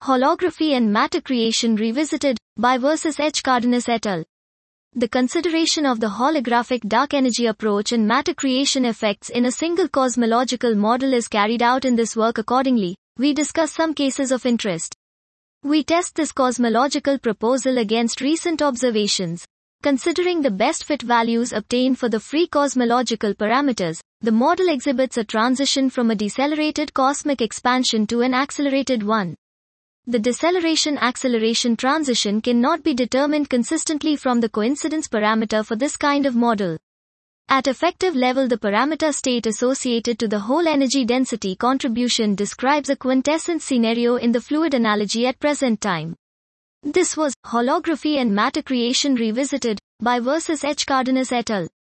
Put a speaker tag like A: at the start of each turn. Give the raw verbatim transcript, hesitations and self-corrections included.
A: Holography and Matter Creation Revisited, by versus H. Cardenas et al. The consideration of the holographic dark energy approach and matter creation effects in a single cosmological model is carried out in this work. Accordingly, we discuss some cases of interest. We test this cosmological proposal against recent observations. Considering the best fit values obtained for the free cosmological parameters, the model exhibits a transition from a decelerated cosmic expansion to an accelerated one. The deceleration-acceleration transition cannot be determined consistently from the coincidence parameter for this kind of model. At effective level, the parameter state associated to the whole energy density contribution describes a quintessence scenario in the fluid analogy at present time. This was Holography and Matter Creation Revisited, by versus H. Cardenas et al.